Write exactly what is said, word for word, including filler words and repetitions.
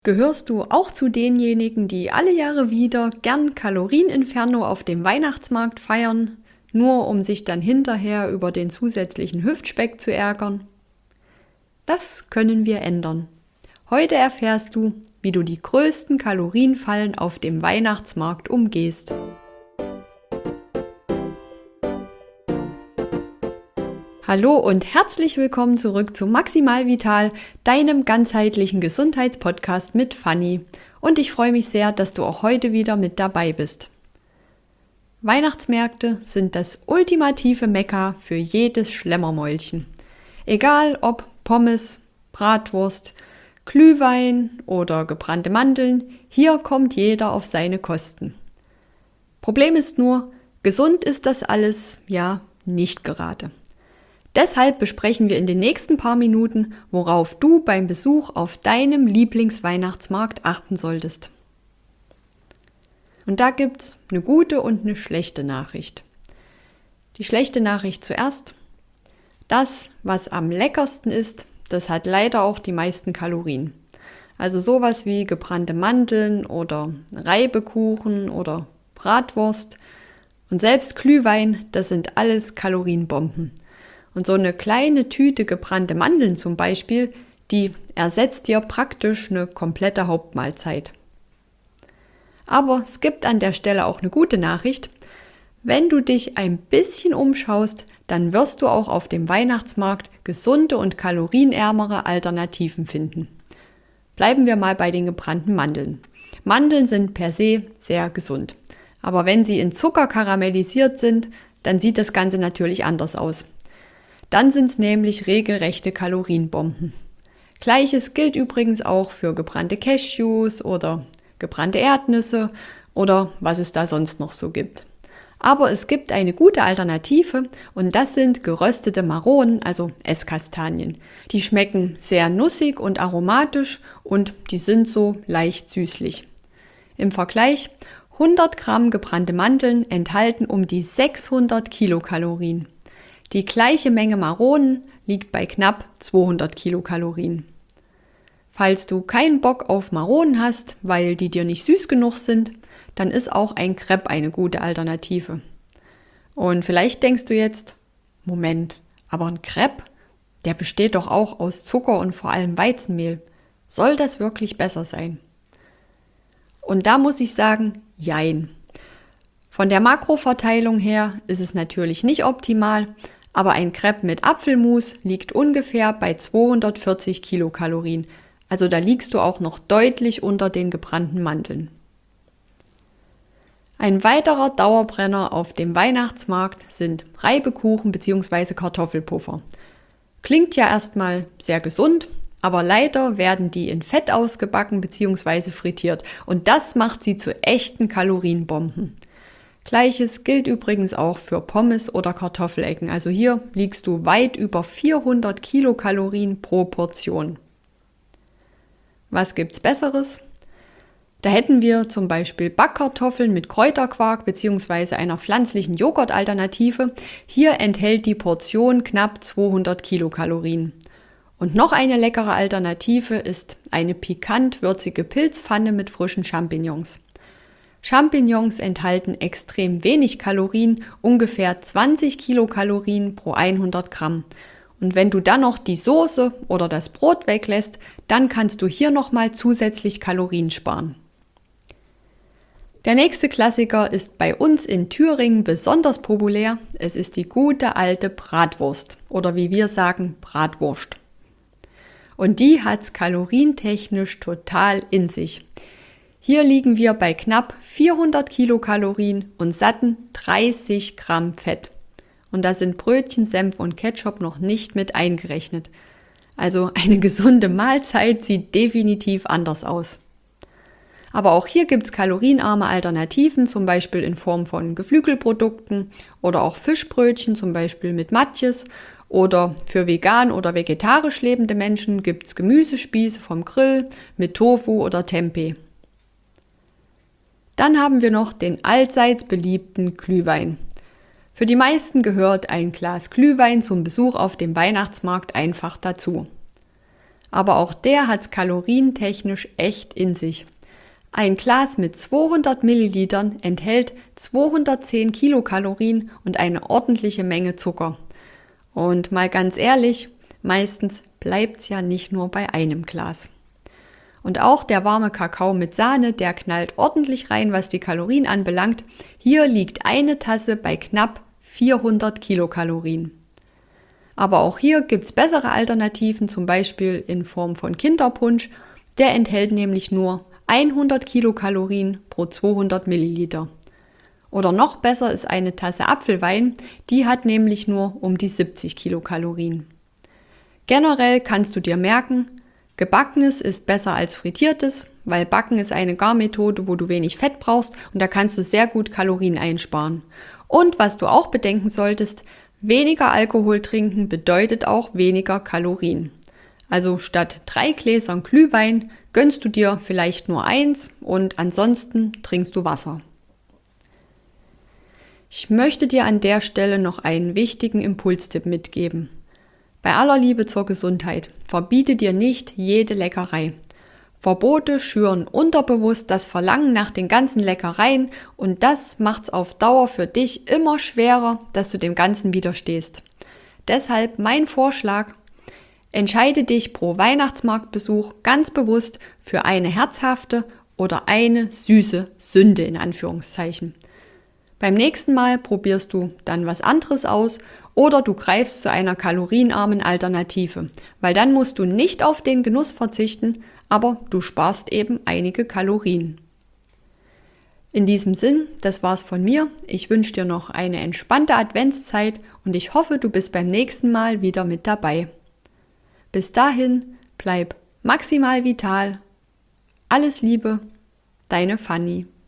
Gehörst du auch zu denjenigen, die alle Jahre wieder gern Kalorieninferno auf dem Weihnachtsmarkt feiern, nur um sich dann hinterher über den zusätzlichen Hüftspeck zu ärgern? Das können wir ändern. Heute erfährst du, wie du die größten Kalorienfallen auf dem Weihnachtsmarkt umgehst. Hallo und herzlich willkommen zurück zu Maximal Vital, deinem ganzheitlichen Gesundheitspodcast mit Fanny. Und ich freue mich sehr, dass du auch heute wieder mit dabei bist. Weihnachtsmärkte sind das ultimative Mekka für jedes Schlemmermäulchen. Egal ob Pommes, Bratwurst, Glühwein oder gebrannte Mandeln, hier kommt jeder auf seine Kosten. Problem ist nur, gesund ist das alles, ja, nicht gerade. Deshalb besprechen wir in den nächsten paar Minuten, worauf du beim Besuch auf deinem Lieblingsweihnachtsmarkt achten solltest. Und da gibt's eine gute und eine schlechte Nachricht. Die schlechte Nachricht zuerst: Das, was am leckersten ist, das hat leider auch die meisten Kalorien. Also sowas wie gebrannte Mandeln oder Reibekuchen oder Bratwurst und selbst Glühwein, das sind alles Kalorienbomben. Und so eine kleine Tüte gebrannte Mandeln zum Beispiel, die ersetzt dir praktisch eine komplette Hauptmahlzeit. Aber es gibt an der Stelle auch eine gute Nachricht. Wenn du dich ein bisschen umschaust, dann wirst du auch auf dem Weihnachtsmarkt gesunde und kalorienärmere Alternativen finden. Bleiben wir mal bei den gebrannten Mandeln. Mandeln sind per se sehr gesund. Aber wenn sie in Zucker karamellisiert sind, dann sieht das Ganze natürlich anders aus. Dann sind es nämlich regelrechte Kalorienbomben. Gleiches gilt übrigens auch für gebrannte Cashews oder gebrannte Erdnüsse oder was es da sonst noch so gibt. Aber es gibt eine gute Alternative und das sind geröstete Maronen, also Esskastanien. Die schmecken sehr nussig und aromatisch und die sind so leicht süßlich. Im Vergleich: hundert Gramm gebrannte Mandeln enthalten um die sechshundert Kilokalorien. Die gleiche Menge Maronen liegt bei knapp zweihundert Kilokalorien. Falls du keinen Bock auf Maronen hast, weil die dir nicht süß genug sind, dann ist auch ein Crepe eine gute Alternative. Und vielleicht denkst du jetzt: Moment, aber ein Crepe, der besteht doch auch aus Zucker und vor allem Weizenmehl. Soll das wirklich besser sein? Und da muss ich sagen, jein. Von der Makroverteilung her ist es natürlich nicht optimal, aber ein Crepe mit Apfelmus liegt ungefähr bei zweihundertvierzig Kilokalorien. Also da liegst du auch noch deutlich unter den gebrannten Mandeln. Ein weiterer Dauerbrenner auf dem Weihnachtsmarkt sind Reibekuchen bzw. Kartoffelpuffer. Klingt ja erstmal sehr gesund, aber leider werden die in Fett ausgebacken bzw. frittiert und das macht sie zu echten Kalorienbomben. Gleiches gilt übrigens auch für Pommes oder Kartoffelecken. Also hier liegst du weit über vierhundert Kilokalorien pro Portion. Was gibt's Besseres? Da hätten wir zum Beispiel Backkartoffeln mit Kräuterquark bzw. einer pflanzlichen Joghurt-Alternative. Hier enthält die Portion knapp zweihundert Kilokalorien. Und noch eine leckere Alternative ist eine pikant-würzige Pilzpfanne mit frischen Champignons. Champignons enthalten extrem wenig Kalorien, ungefähr zwanzig Kilokalorien pro hundert Gramm. Und wenn du dann noch die Soße oder das Brot weglässt, dann kannst du hier nochmal zusätzlich Kalorien sparen. Der nächste Klassiker ist bei uns in Thüringen besonders populär. Es ist die gute alte Bratwurst oder wie wir sagen, Bratwurst. Und die hat's kalorientechnisch total in sich. Hier liegen wir bei knapp vierhundert Kilokalorien und satten dreißig Gramm Fett. Und da sind Brötchen, Senf und Ketchup noch nicht mit eingerechnet. Also eine gesunde Mahlzeit sieht definitiv anders aus. Aber auch hier gibt's kalorienarme Alternativen, zum Beispiel in Form von Geflügelprodukten oder auch Fischbrötchen, zum Beispiel mit Matjes. Oder für vegan oder vegetarisch lebende Menschen gibt's Gemüsespieße vom Grill mit Tofu oder Tempeh. Dann haben wir noch den allseits beliebten Glühwein. Für die meisten gehört ein Glas Glühwein zum Besuch auf dem Weihnachtsmarkt einfach dazu. aber auch der hat's kalorientechnisch echt in sich. Ein Glas mit zweihundert Millilitern enthält zweihundertzehn Kilokalorien und eine ordentliche Menge Zucker. Und mal ganz ehrlich, meistens bleibt's ja nicht nur bei einem Glas. Und auch der warme Kakao mit Sahne, der knallt ordentlich rein, was die Kalorien anbelangt. Hier liegt eine Tasse bei knapp vierhundert Kilokalorien. Aber auch hier gibt's bessere Alternativen, zum Beispiel in Form von Kinderpunsch. Der enthält nämlich nur hundert Kilokalorien pro zweihundert Milliliter. Oder noch besser ist eine Tasse Apfelwein, die hat nämlich nur um die siebzig Kilokalorien. Generell kannst du dir merken, Gebackenes ist besser als Frittiertes, weil Backen ist eine Garmethode, wo du wenig Fett brauchst und da kannst du sehr gut Kalorien einsparen. Und was du auch bedenken solltest, weniger Alkohol trinken bedeutet auch weniger Kalorien. Also statt drei Gläsern Glühwein gönnst du dir vielleicht nur eins und ansonsten trinkst du Wasser. Ich möchte dir an der Stelle noch einen wichtigen Impulstipp mitgeben. Bei aller Liebe zur Gesundheit, verbiete dir nicht jede Leckerei. Verbote schüren unterbewusst das Verlangen nach den ganzen Leckereien und das macht's auf Dauer für dich immer schwerer, dass du dem Ganzen widerstehst. Deshalb mein Vorschlag: Entscheide dich pro Weihnachtsmarktbesuch ganz bewusst für eine herzhafte oder eine süße Sünde in Anführungszeichen. Beim nächsten Mal probierst du dann was anderes aus oder du greifst zu einer kalorienarmen Alternative, weil dann musst du nicht auf den Genuss verzichten, aber du sparst eben einige Kalorien. In diesem Sinn, das war's von mir. Ich wünsche dir noch eine entspannte Adventszeit und ich hoffe, du bist beim nächsten Mal wieder mit dabei. Bis dahin, bleib maximal vital. Alles Liebe, deine Fanny.